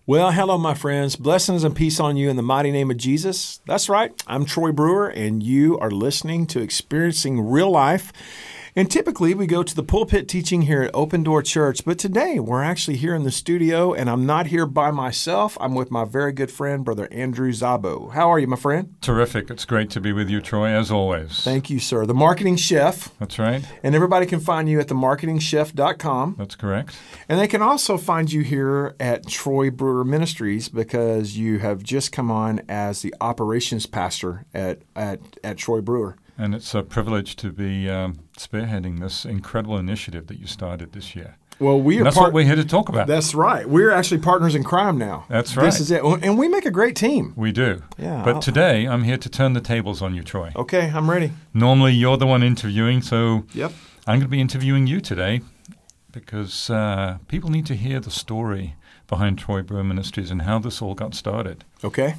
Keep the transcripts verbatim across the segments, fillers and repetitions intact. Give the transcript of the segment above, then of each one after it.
Well, hello, my friends. Blessings and peace on you in the mighty name of Jesus. That's right. I'm Troy Brewer, and you are listening to Experiencing Real Life. And typically, we go to the pulpit teaching here at Open Door Church. But today, we're actually here in the studio, and I'm not here by myself. I'm with my very good friend, Brother Andrew Szabo. How are you, my friend? Terrific. It's great to be with you, Troy, as always. Thank you, sir. The Marketing Chef. That's right. And everybody can find you at the marketing chef dot com. That's correct. And they can also find you here at Troy Brewer Ministries because you have just come on as the operations pastor at, at, at Troy Brewer. And it's a privilege to be um, spearheading this incredible initiative that you started this year. Well, we and are that's part- what we're here to talk about. That's right. We're actually partners in crime now. That's right. This is it. And we make a great team. We do. Yeah. But I'll- today, I'm here to turn the tables on you, Troy. Okay, I'm ready. Normally, you're the one interviewing, so Yep. I'm going to be interviewing you today because uh, people need to hear the story behind Troy Brewer Ministries and how this all got started. Okay.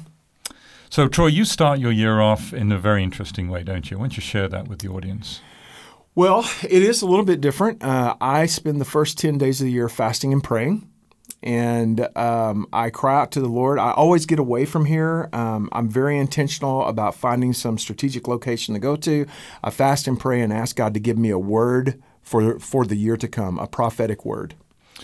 So, Troy, you start your year off in a very interesting way, don't you? Why don't you share that with the audience? Well, it is a little bit different. Uh, I spend the first ten days of the year fasting and praying. And um, I cry out to the Lord. I always get away from here. Um, I'm very intentional about finding some strategic location to go to. I fast and pray and ask God to give me a word for for the year to come, a prophetic word.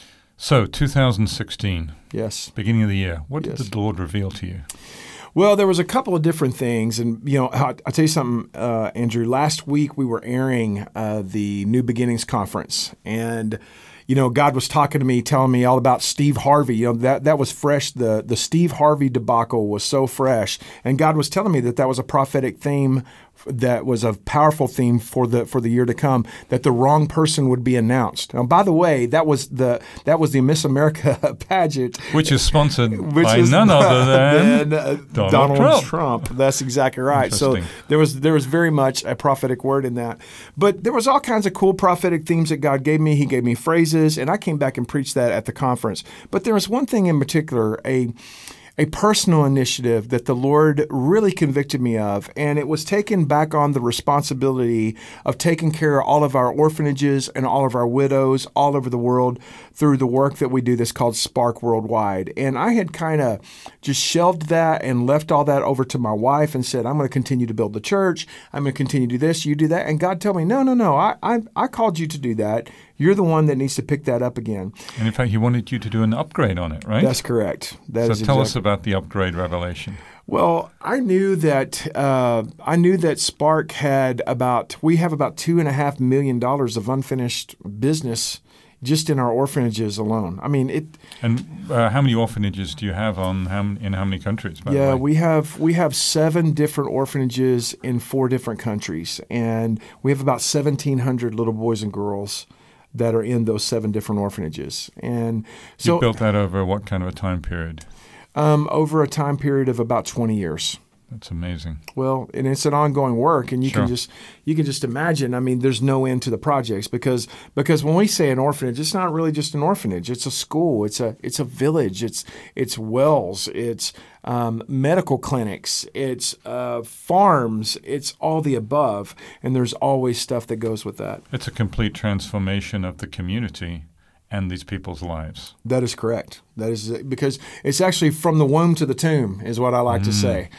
So, two thousand sixteen, Yes. beginning of the year, what Yes. did the Lord reveal to you? Well, there was a couple of different things. And, you know, I'll, I'll tell you something, uh, Andrew. Last week we were airing uh, the New Beginnings Conference. And, you know, God was talking to me, telling me all about Steve Harvey. You know, that that was fresh. The, the Steve Harvey debacle was so fresh. And God was telling me that that was a prophetic theme that was a powerful theme for the for the year to come, that the wrong person would be announced. Now, by the way, that was the that was the Miss America pageant. Which is sponsored Which by is none other than uh, Donald, Donald Trump. Trump. That's exactly right. So Interesting. there was there was very much a prophetic word in that. But there was all kinds of cool prophetic themes that God gave me. He gave me phrases, and I came back and preached that at the conference. But there was one thing in particular, a a personal initiative that the Lord really convicted me of, and it was taking back on the responsibility of taking care of all of our orphanages and all of our widows all over the world through the work that we do that's called Spark Worldwide. And I had kind of just shelved that and left all that over to my wife and said, I'm going to continue to build the church. I'm going to continue to do this, you do that. And God told me, no, no, no, I, I, I called you to do that. You're the one that needs to pick that up again. And in fact, he wanted you to do an upgrade on it, right? That's correct. That so is tell exactly- us about the upgrade revelation. Well, I knew that uh, I knew that Spark had about we have about two and a half million dollars of unfinished business just in our orphanages alone. I mean, it. And uh, how many orphanages do you have on how, m- in how many countries? By Yeah, the way? we have we have seven different orphanages in four different countries, and we have about seventeen hundred little boys and girls that are in those seven different orphanages. And so you built that over what kind of a time period? um, over a time period of about twenty years. That's amazing. Well, and it's an ongoing work, and you Sure. can just you can just imagine. I mean, there's no end to the projects because because when we say an orphanage, it's not really just an orphanage. It's a school. It's a it's a village. It's it's wells. It's um, medical clinics. It's uh, farms. It's all the above, and there's always stuff that goes with that. It's a complete transformation of the community and these people's lives. That is correct. That is because it's actually from the womb to the tomb is what I like to say.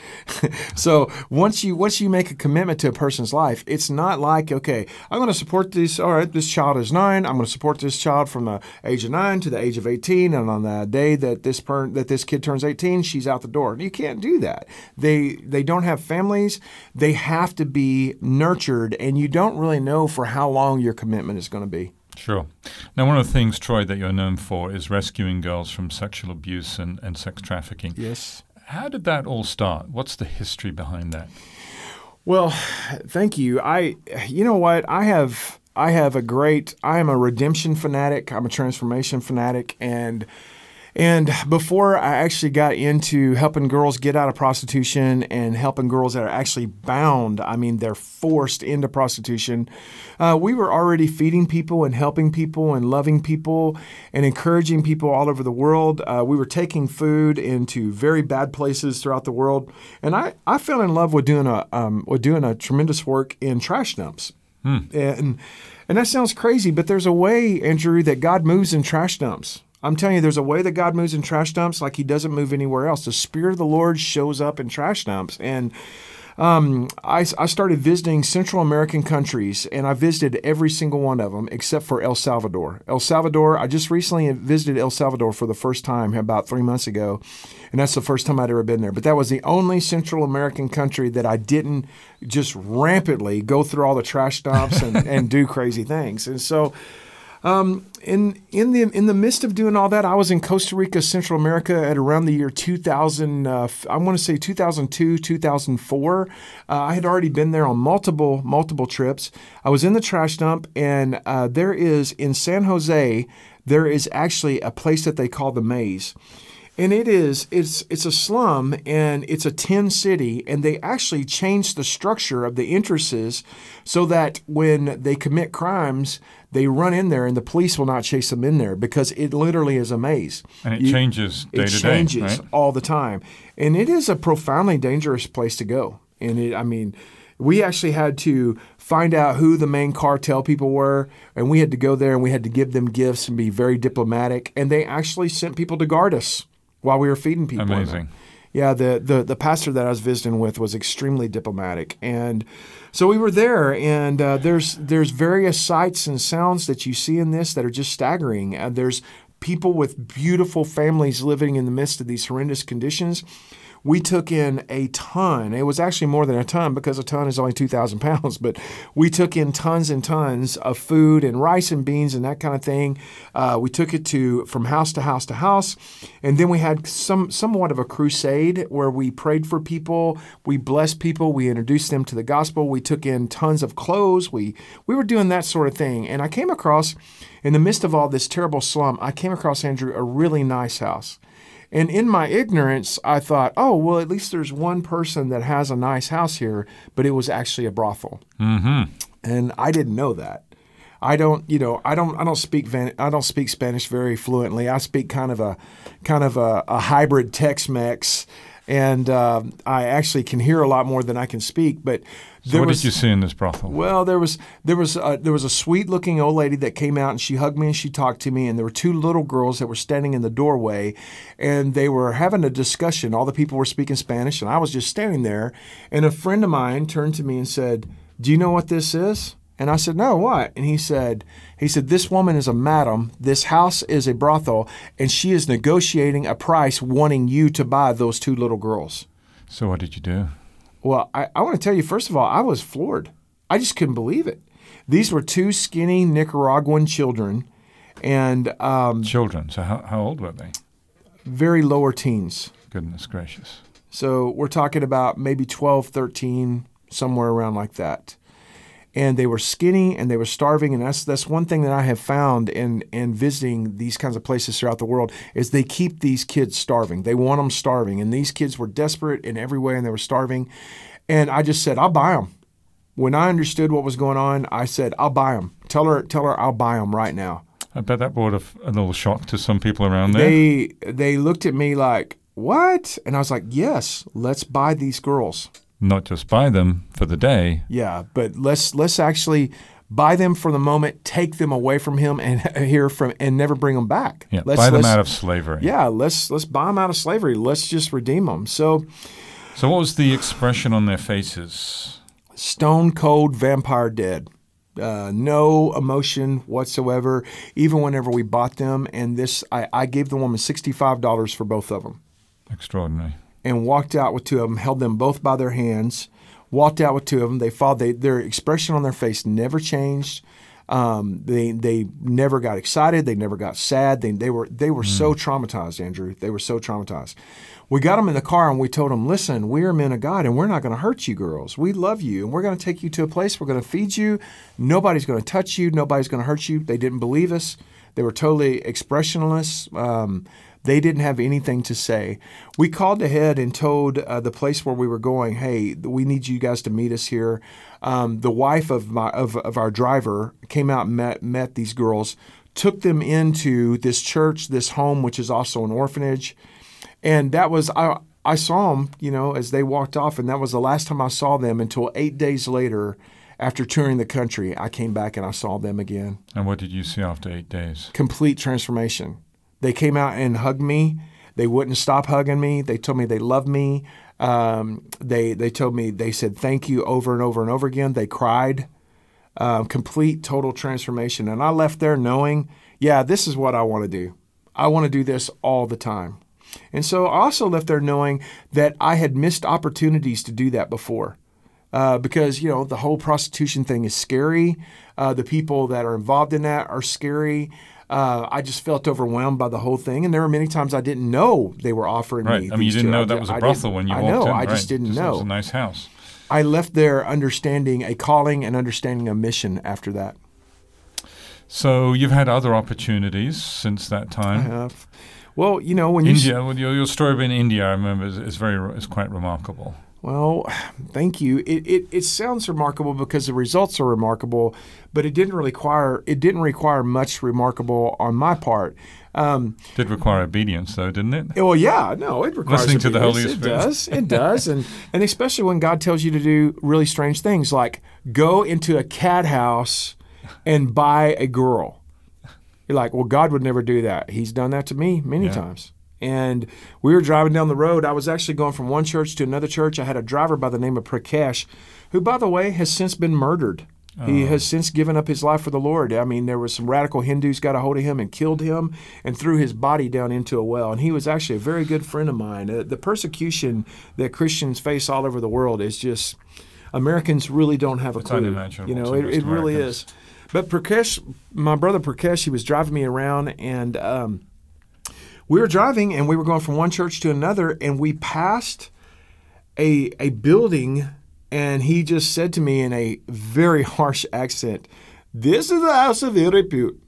So once you once you make a commitment to a person's life, it's not like, okay, I'm going to support this. All right, this child is nine. I'm going to support this child from the age of nine to the age of eighteen, and on the day that this per, that this kid turns eighteen, she's out the door. You can't do that. They they don't have families. They have to be nurtured, and you don't really know for how long your commitment is going to be. Sure. Now, one of the things, Troy, that you're known for is rescuing girls from sexual abuse and, and sex trafficking. Yes. How did that all start? What's the history behind that? Well, thank you. I, you know what? I have, I have a great. I am a redemption fanatic. I'm a transformation fanatic, and and before I actually got into helping girls get out of prostitution and helping girls that are actually bound, I mean, they're forced into prostitution, uh, we were already feeding people and helping people and loving people and encouraging people all over the world. Uh, we were taking food into very bad places throughout the world. And I, I fell in love with doing a um, with doing a tremendous work in trash dumps. Hmm. And and that sounds crazy, but there's a way, Andrew, that God moves in trash dumps. I'm telling you, there's a way that God moves in trash dumps like he doesn't move anywhere else. The Spirit of the Lord shows up in trash dumps. And um, I, I started visiting Central American countries, and I visited every single one of them except for El Salvador. El Salvador, I just recently visited El Salvador for the first time about three months ago, and that's the first time I'd ever been there. But that was the only Central American country that I didn't just rampantly go through all the trash dumps and, and do crazy things. And so Um, in in the in the midst of doing all that, I was in Costa Rica, Central America, at around the year two thousand. Uh, I want to say two thousand two, two thousand four. Uh, I had already been there on multiple multiple trips. I was in the trash dump, and uh, there is in San Jose, there is actually a place that they call the Maze. And it is, it's it's a slum, and it's a tin city, and they actually changed the structure of the entrances so that when they commit crimes, they run in there and the police will not chase them in there because it literally is a maze. And it You- changes day It to day, changes right? all the time. And it is a profoundly dangerous place to go. And it, I mean, we actually had to find out who the main cartel people were, and we had to go there and we had to give them gifts and be very diplomatic. And they actually sent people to guard us while we were feeding people. in there. Amazing. Yeah, the, the the pastor that I was visiting with was extremely diplomatic, and so we were there. And uh, there's there's various sights and sounds that you see in this that are just staggering. And there's people with beautiful families living in the midst of these horrendous conditions. We took in a ton. It was actually more than a ton because a ton is only two thousand pounds, but we took in tons and tons of food and rice and beans and that kind of thing. Uh, we took it to from house to house to house. And then we had some somewhat of a crusade where we prayed for people. We blessed people. We introduced them to the gospel. We took in tons of clothes. We, we were doing that sort of thing. And I came across, in the midst of all this terrible slum, I came across, Andrew, a really nice house. And in my ignorance, I thought, oh, well, at least there's one person that has a nice house here, but it was actually a brothel. Mm-hmm. And I didn't know that. I don't, you know, I don't, I don't speak, Van, I don't speak Spanish very fluently. I speak kind of a, kind of a, a hybrid Tex-Mex, and uh, I actually can hear a lot more than I can speak. But So there what was, did you see in this brothel? well, there was there was a, there was a sweet looking old lady that came out and she hugged me and she talked to me, and there were two little girls that were standing in the doorway, and they were having a discussion. All the people were speaking Spanish, and I was just standing there. And a friend of mine turned to me and said, "Do you know what this is?" And I said, "No, what?" And he said, he said, "This woman is a madam. This house is a brothel, and she is negotiating a price wanting you to buy those two little girls." So what did you do? Well, I, I want to tell you, first of all, I was floored. I just couldn't believe it. These were two skinny Nicaraguan children, and um, Children. So how, how old were they? very lower teens. Goodness gracious. So we're talking about maybe twelve, thirteen, somewhere around like that. And they were skinny and they were starving. And that's that's one thing that I have found in, in visiting these kinds of places throughout the world is they keep these kids starving. They want them starving. And these kids were desperate in every way and they were starving. And I just said, I'll buy them. When I understood what was going on, I said, I'll buy them. Tell her, tell her I'll buy them right now. I bet that brought a, a little shock to some people around there. They they looked at me like, what? And I was like, yes, let's buy these girls. Not just buy them for the day. Yeah, but let's let's actually buy them for the moment, take them away from him, and hear from, and never bring them back. Yeah, let's, buy them let's- out of slavery. Yeah, let's let's buy them out of slavery. Let's just redeem them. So, So what was the expression on their faces? stone cold vampire dead. Uh, no emotion whatsoever, even whenever we bought them. And this, I, I gave the woman sixty-five dollars for both of them. Extraordinary. And walked out with two of them, held them both by their hands, walked out with two of them. They followed, they, their expression on their face never changed. Um, they they never got excited. They never got sad. They they were they were so traumatized, Andrew. They were so traumatized. We got them in the car and we told them, listen, we are men of God and we're not going to hurt you girls. We love you and we're going to take you to a place. We're going to feed you. Nobody's going to touch you. Nobody's going to hurt you. They didn't believe us. They were totally expressionless. Um, They didn't have anything to say. We called ahead and told uh, the place where we were going, hey, we need you guys to meet us here. Um, the wife of my of, of our driver came out and met, met these girls, took them into this church, this home, which is also an orphanage. And that was, I, I saw them, you know, as they walked off, and that was the last time I saw them until eight days later. After touring the country, I came back and I saw them again. And what did you see after eight days? Complete transformation. They came out and hugged me. They wouldn't stop hugging me. They told me they loved me. Um, they they told me, they said thank you over and over and over again. They cried. Um, complete, total transformation. And I left there knowing, yeah, this is what I want to do. I want to do this all the time. And so I also left there knowing that I had missed opportunities to do that before. Uh, because, you know, the whole prostitution thing is scary. Uh, the people that are involved in that are scary. Uh, I just felt overwhelmed by the whole thing. And there were many times I didn't know they were offering right. me. I mean, you didn't know that was a brothel when you I walked know, in. I right. just didn't just know. It was a nice house. I left there understanding a calling and understanding a mission after that. So you've had other opportunities since that I time. have. Well, you know, when you India, well, your, your story in India, I remember, is, is very is quite remarkable. Well, thank you. It, it it sounds remarkable because the results are remarkable, but it didn't require it didn't require much remarkable on my part. Um, Did require obedience, though, didn't it? well, yeah, no, it requires Listening to the obedience. Holy Spirit. It does, it does, and and especially when God tells you to do really strange things, like go into a cat house and buy a girl. You're like, well, God would never do that. He's done that to me many Yeah. times. And we were driving down the road. I was actually going from one church to another church. I had a driver by the name of Prakash, who, by the way, has since been murdered. He has since given up his life for the Lord. I mean, there were some radical Hindus got a hold of him and killed him and threw his body down into a well. And he was actually a very good friend of mine. Uh, the persecution that Christians face all over the world is just, Americans really don't have a It's clue. unimaginable You know, to it, most it really Americans. is. But Prakash, my brother Prakash, he was driving me around, and um, we were driving, and we were going from one church to another, and we passed a a building, and he just said to me in a very harsh accent, "This is a house of ill repute."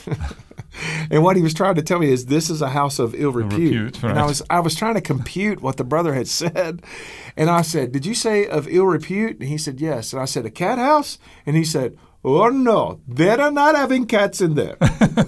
And what he was trying to tell me is, this is a house of ill repute. repute, And I right. was I was trying to compute what the brother had said. And I said, "Did you say of ill repute?" And he said, "Yes." And I said, "A cat house?" And he said, "Oh, no, they're not having cats in there."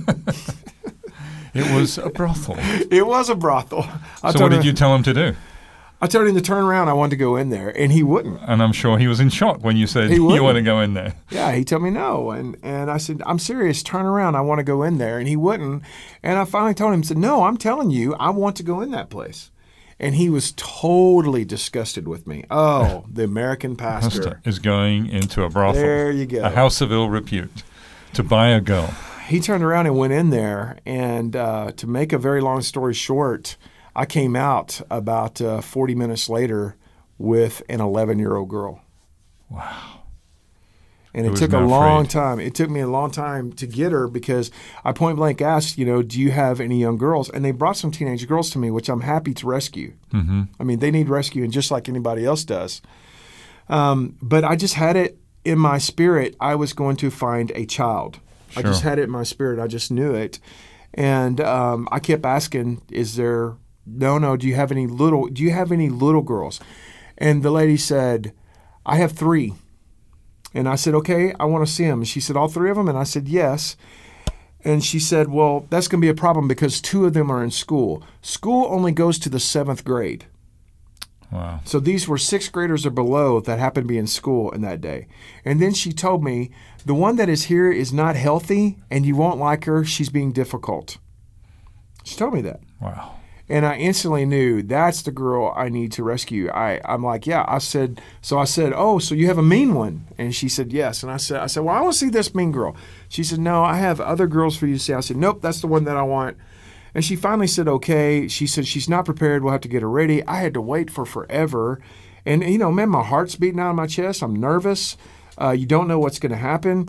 It was a brothel. It was a brothel. I So told what him, did you tell him to do? I told him to turn around. I wanted to go in there, and he wouldn't. And I'm sure he was in shock when you said He you wouldn't. want to go in there. Yeah, he told me no. And and I said, "I'm serious. Turn around. I want to go in there." And he wouldn't. And I finally told him, said, "No, I'm telling you, I want to go in that place." And he was totally disgusted with me. Oh, the American pastor. Pastor is going into a brothel. There you go. A house of ill repute to buy a girl. He turned around and went in there. And uh, to make a very long story short, I came out about uh, forty minutes later with an eleven-year-old girl. Wow. And Who it was took a not long afraid. time. It took me a long time to get her because I point blank asked, you know, "Do you have any young girls?" And they brought some teenage girls to me, which I'm happy to rescue. Mm-hmm. I mean, they need rescuing just like anybody else does. Um, but I just had it in my spirit. I was going to find a child. I just Sure. had it in my spirit. I just knew it. And um, I kept asking, "Is there, no, no, do you have any little, do you have any little girls?" And the lady said, "I have three." And I said, "Okay, I want to see them." And she said, "All three of them?" And I said, "Yes." And she said, "Well, that's going to be a problem because two of them are in school. School only goes to the seventh grade." Wow. So these were sixth graders or below that happened to be in school in that day. And then she told me, "The one that is here is not healthy and you won't like her. She's being difficult." She told me that. Wow. And I instantly knew that's the girl I need to rescue. I, I'm like, yeah. I said, so I said, "Oh, so you have a mean one?" And she said, "Yes." And I said, I said, "Well, I want to see this mean girl." She said, "No, I have other girls for you to see." I said, "Nope, that's the one that I want." And she finally said, "Okay." She said, "She's not prepared. We'll have to get her ready." I had to wait for forever. And, you know, man, my heart's beating out of my chest. I'm nervous. Uh, you don't know what's going to happen.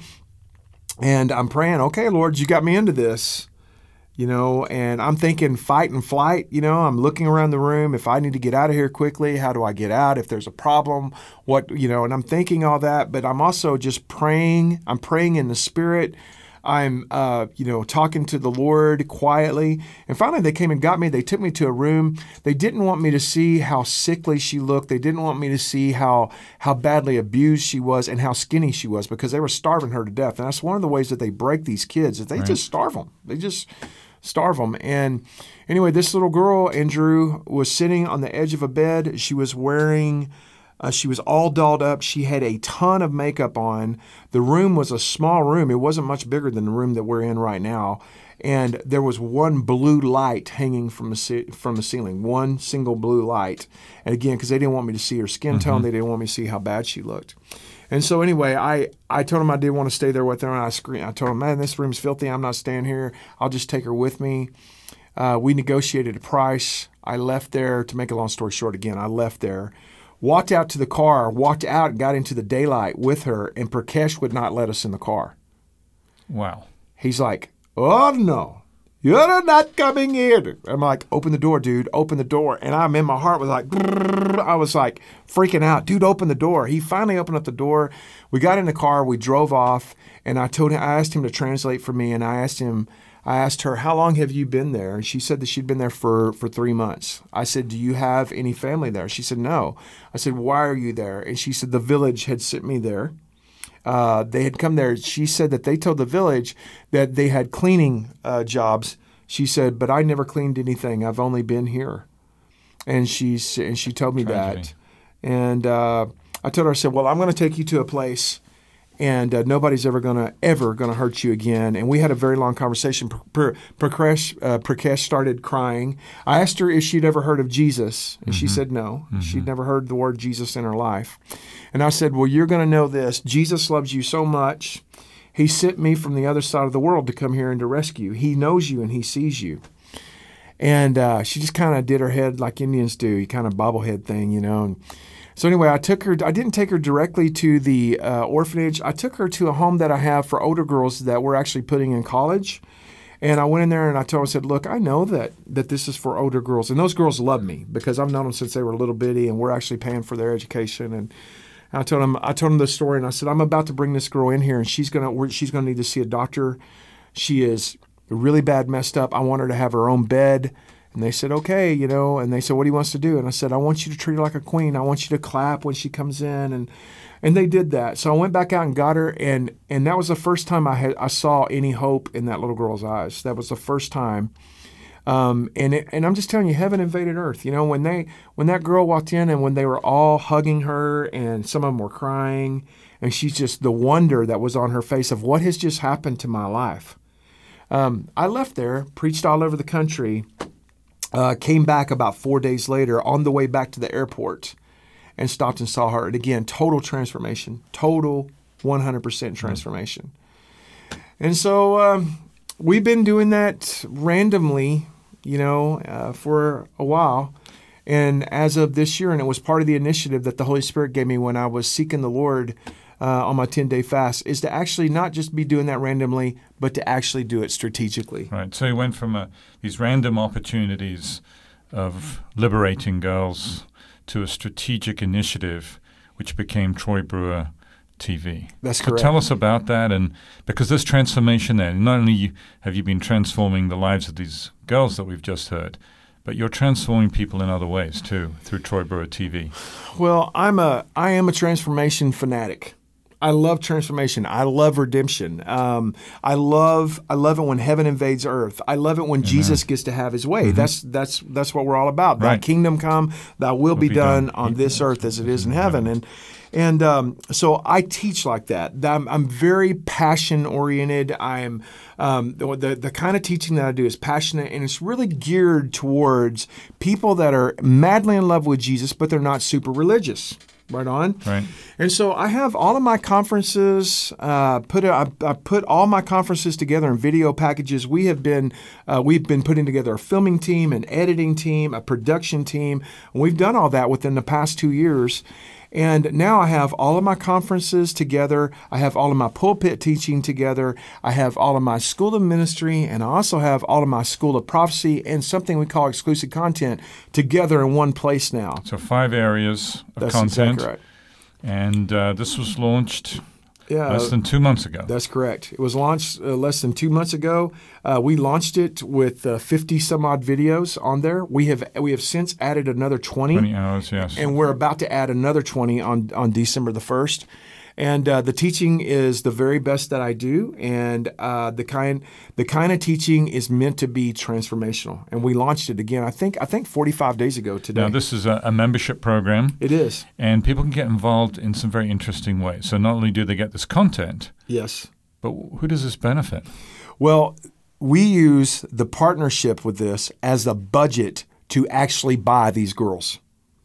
And I'm praying, "Okay, Lord, you got me into this." You know, and I'm thinking fight and flight. You know, I'm looking around the room. If I need to get out of here quickly, how do I get out? If there's a problem, what, you know, and I'm thinking all that, but I'm also just praying. I'm praying in the Spirit. I'm, uh, you know, talking to the Lord quietly. And finally, they came and got me. They took me to a room. They didn't want me to see how sickly she looked. They didn't want me to see how how badly abused she was and how skinny she was because they were starving her to death. And that's one of the ways that they break these kids is they Right. just starve them. They just starve them. And anyway, this little girl, Andrew, was sitting on the edge of a bed. She was wearing... Uh, she was all dolled up. She had a ton of makeup on. The room was a small room. It wasn't much bigger than the room that we're in right now. and there was one blue light hanging from the ce- from the ceiling, one single blue light. And again, because they didn't want me to see her skin tone, Mm-hmm. they didn't want me to see how bad she looked. And so anyway, I, I told him I didn't want to stay there with her, and I screamed. I told him, man, this room's filthy. I'm not staying here. I'll just take her with me. Uh, we negotiated a price. I left there, to make a long story short again, I left there, walked out to the car, walked out and got into the daylight with her, and Prakash would not let us in the car. Wow. He's like, oh, no, you're not coming here. I'm like, open the door, dude, open the door. And I'm in my heart was like, brrr. I was like freaking out. Dude, open the door. He finally opened up the door. We got in the car. We drove off. And I told him, I asked him to translate for me. And I asked him, I asked her, how long have you been there? And she said that she'd been there for, for three months. I said, do you have any family there? She said, no. I said, why are you there? And she said, the village had sent me there. Uh, they had come there. She said that they told the village that they had cleaning uh, jobs. She said, but I never cleaned anything. I've only been here. And she, and she told me Tragedy. that. And uh, I told her, I said, well, I'm going to take you to a place and uh, nobody's ever going to, ever going to hurt you again. And we had a very long conversation. Pr- Prakash, uh, Prakash started crying. I asked her if she'd ever heard of Jesus, and mm-hmm. she said no. Mm-hmm. She'd never heard the word Jesus in her life. And I said, well, you're going to know this. Jesus loves you so much. He sent me from the other side of the world to come here and to rescue. He knows you and he sees you. And uh, she just kind of did her head like Indians do, kind of bobblehead thing, you know. And so anyway, I took her. I didn't take her directly to the uh, orphanage. I took her to a home that I have for older girls that we're actually putting in college. And I went in there and I told her, I said, look, I know that that this is for older girls. And those girls love me because I've known them since they were little bitty, and we're actually paying for their education. And I told them, I told them the story, and I said, I'm about to bring this girl in here, and she's gonna she's gonna need to see a doctor. She is really bad messed up. I want her to have her own bed. And they said, okay, you know, and they said, what do you want us to do? And I said, I want you to treat her like a queen. I want you to clap when she comes in. And and they did that. So I went back out and got her, and and that was the first time I had I saw any hope in that little girl's eyes. That was the first time. Um, and it, and I'm just telling you, heaven invaded earth. You know, when they when that girl walked in and when they were all hugging her and some of them were crying, and she's just the wonder that was on her face of what has just happened to my life. Um, I left there, preached all over the country. Uh, came back about four days later on the way back to the airport and stopped and saw her. And again, total transformation, total one hundred percent transformation. Mm-hmm. And so um, we've been doing that randomly, you know, uh, for a while. And as of this year, and it was part of the initiative that the Holy Spirit gave me when I was seeking the Lord Uh, on my ten-day fast, is to actually not just be doing that randomly, but to actually do it strategically. Right. So you went from a, these random opportunities of liberating girls to a strategic initiative, which became Troy Brewer T V. That's so correct. Tell us about that, and because there's transformation there. Not only have you been transforming the lives of these girls that we've just heard, but you're transforming people in other ways too through Troy Brewer T V. Well, I'm a I am a transformation fanatic. I love transformation. I love redemption. Um, I love I love it when heaven invades earth. I love it when Amen. Jesus gets to have his way. Mm-hmm. That's that's that's what we're all about. Right. Thy kingdom come, thy will, will be, be done, done on this earth as it is in heaven. And and um, so I teach like that. I'm, I'm very passion oriented. I'm um, the, the the kind of teaching that I do is passionate, and it's really geared towards people that are madly in love with Jesus, but they're not super religious. Right on. Right. And so I have all of my conferences, uh, put I, I put all my conferences together in video packages. We have been, uh, we've been putting together a filming team, an editing team, a production team. And we've done all that within the past two years. And now I have all of my conferences together. I have all of my pulpit teaching together. I have all of my school of ministry, and I also have all of my school of prophecy and something we call exclusive content together in one place now. So five areas of That's content. Exactly right. And uh, this was launched Yeah, less than two months ago. That's correct. It was launched uh, less than two months ago. Uh, we launched it with uh, fifty some odd videos on there. We have we have since added another twenty. twenty hours, yes. And we're about to add another twenty on, on December the first. And uh, the teaching is the very best that I do, and uh, the kind the kind of teaching is meant to be transformational. And we launched it again. I think I think forty-five days ago today. Now this is a, a membership program. It is, and people can get involved in some very interesting ways. So not only do they get this content, yes, but who does this benefit? Well, we use the partnership with this as a budget to actually buy these girls.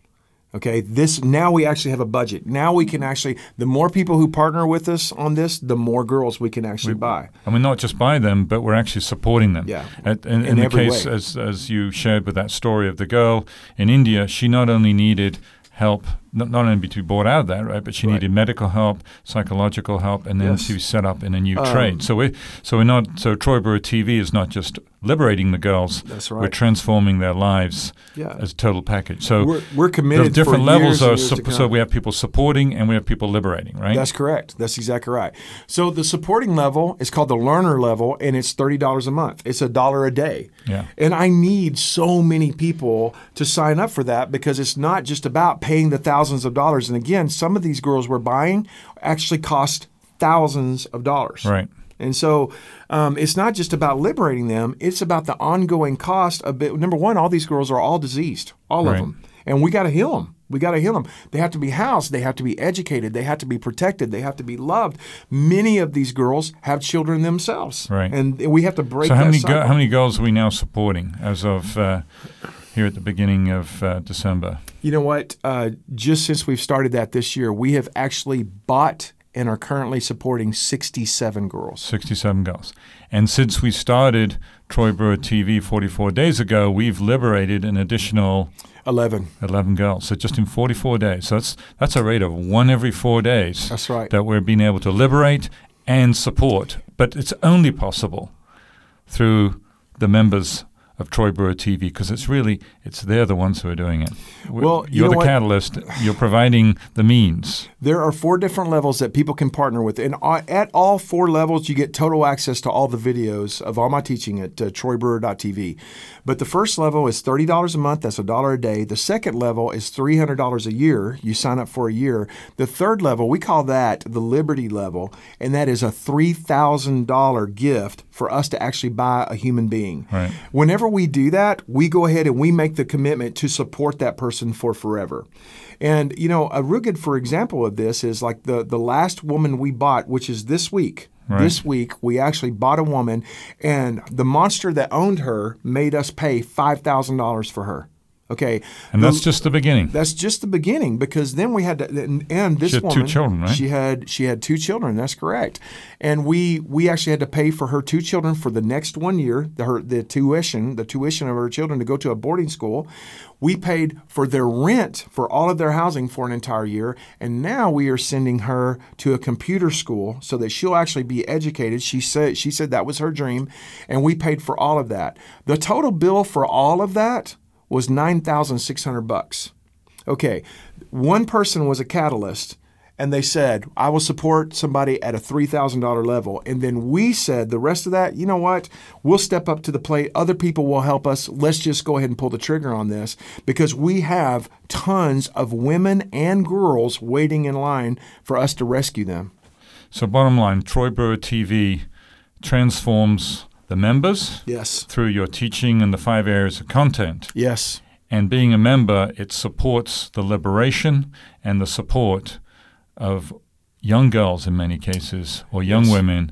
Okay, this now we actually have a budget. Now we can actually, the more people who partner with us on this, the more girls we can actually We- buy. And we're not just buy them, but we're actually supporting them. Yeah, At, in, in, in the every case, way. as as you shared with that story of the girl in India, she not only needed help, not, not only to be brought out of that, right, but she Right. needed medical help, psychological help, and then Yes. she was set up in a new Um, trade. So we, so we're not. So Troy Brewer T V is not just liberating the girls. That's We're right. transforming their lives Yeah. as a total package. So We're, we're committed the different for levels years and are years to sup- so come. we have people supporting and we have people liberating, right? That's correct. That's exactly right. So the supporting level is called the learner level, and it's thirty dollars a month. It's a dollar a day. Yeah. And I need so many people to sign up for that because it's not just about paying the thousands of dollars. And again, some of these girls we're buying actually cost thousands of dollars. Right. And so um, it's not just about liberating them. It's about the ongoing cost of it. Number one, all these girls are all diseased, all Right. of them. And we got to heal them. We got to heal them. They have to be housed. They have to be educated. They have to be protected. They have to be loved. Many of these girls have children themselves. Right. And we have to break So how that many cycle. go- how many girls are we now supporting as of uh, here at the beginning of uh, December? You know what? Uh, just since we've started that this year, we have actually bought and are currently supporting sixty-seven girls. sixty-seven girls. And since we started Troy Brewer T V forty-four days ago, we've liberated an additional eleven. eleven girls. So just in forty-four days. So that's that's a rate of one every four days That's right. that we're being able to liberate and support. But it's only possible through the members of Troy Brewer T V because it's really, it's they're the ones who are doing it. We- Well, you you're know the what? catalyst. You're providing the means. There are four different levels that people can partner with. And a- at all four levels, you get total access to all the videos of all my teaching at uh, troy brewer dot t v. But the first level is thirty dollars a month. That's a dollar a day. The second level is three hundred dollars a year. You sign up for a year. The third level, we call that the Liberty level, and that is a three thousand dollars gift for us to actually buy a human being. Right. Whenever we do that, we go ahead and we make the commitment to support that person for forever. And, you know, a real good for example of this is like the, the last woman we bought, which is this week. Right. This week, we actually bought a woman, and the monster that owned her made us pay five thousand dollars for her. Okay. And The- that's just the beginning. that's just the beginning because then we had to, and, and this She had two woman, children, right? She had she had two children. That's correct, and we we actually had to pay for her two children for the next one year. The her the tuition the tuition of her children to go to a boarding school. We paid for their rent for all of their housing for an entire year, and now we are sending her to a computer school so that she'll actually be educated. She said she said that was her dream, and we paid for all of that. The total bill for all of that was nine thousand six hundred bucks. Okay, one person was a catalyst, and they said, I will support somebody at a three thousand dollars level. And then we said the rest of that, you know what? We'll step up to the plate. Other people will help us. Let's just go ahead and pull the trigger on this because we have tons of women and girls waiting in line for us to rescue them. So bottom line, Troy Brewer T V transforms the members Yes. through your teaching and the five areas of content. Yes. And being a member, it supports the liberation and the support of young girls in many cases, or young Yes. women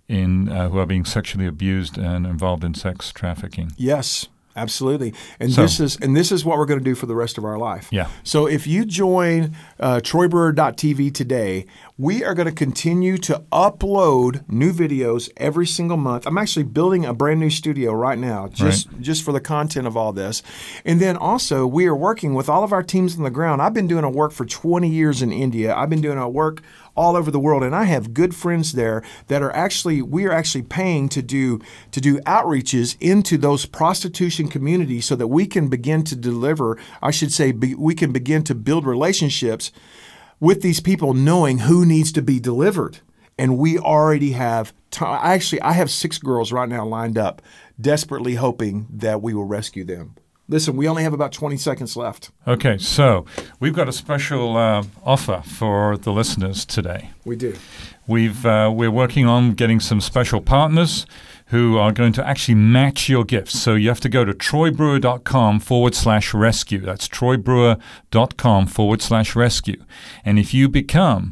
in uh, who are being sexually abused and involved in sex trafficking. Yes. Absolutely. And So- this is and this is what we're going to do for the rest of our life. Yeah. So if you join uh, troy brewer dot t v today, we are going to continue to upload new videos every single month. I'm actually building a brand new studio right now just, just for the content of all this. And then also we are working with all of our teams on the ground. I've been doing a work for twenty years in India. I've been doing a work all over the world, and I have good friends there that are actually we are actually paying to do to do outreaches into those prostitution communities so that we can begin to deliver. I should say be, we can begin to build relationships with these people, knowing who needs to be delivered. And we already have. T- actually, I have six girls right now lined up, desperately hoping that we will rescue them. Listen, we only have about twenty seconds left. Okay, so we've got a special uh, offer for the listeners today. We do. We've uh, we're working on getting some special partners who are going to actually match your gifts. So you have to go to troy brewer dot com forward slash rescue. That's troy brewer dot com forward slash rescue. And if you become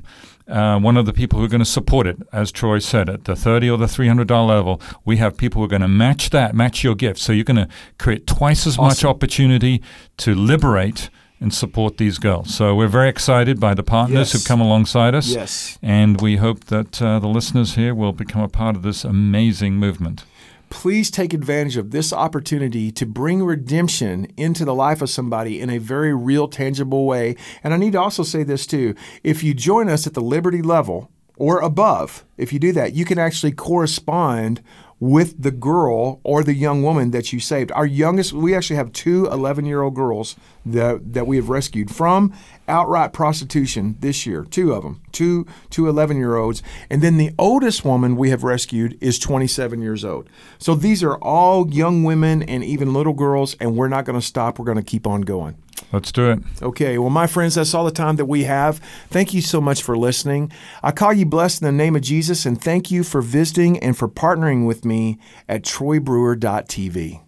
uh, one of the people who are going to support it, as Troy said, at the thirty dollars or the three hundred dollars level, we have people who are going to match that, match your gift. So you're going to create twice as Awesome. much opportunity to liberate and support these girls. So we're very excited by the partners Yes. who've come alongside us. Yes. And we hope that uh, the listeners here will become a part of this amazing movement. Please take advantage of this opportunity to bring redemption into the life of somebody in a very real, tangible way. And I need to also say this too. If you join us at the Liberty level or above, if you do that, you can actually correspond with the girl or the young woman that you saved. Our youngest, we actually have two eleven-year-old girls that that we have rescued from outright prostitution this year, two of them, two, two eleven-year-olds. And then the oldest woman we have rescued is twenty-seven years old. So these are all young women and even little girls, and we're not going to stop. We're going to keep on going. Let's do it. Okay, well, my friends, that's all the time that we have. Thank you so much for listening. I call you blessed in the name of Jesus, and thank you for visiting and for partnering with me at troy brewer dot t v.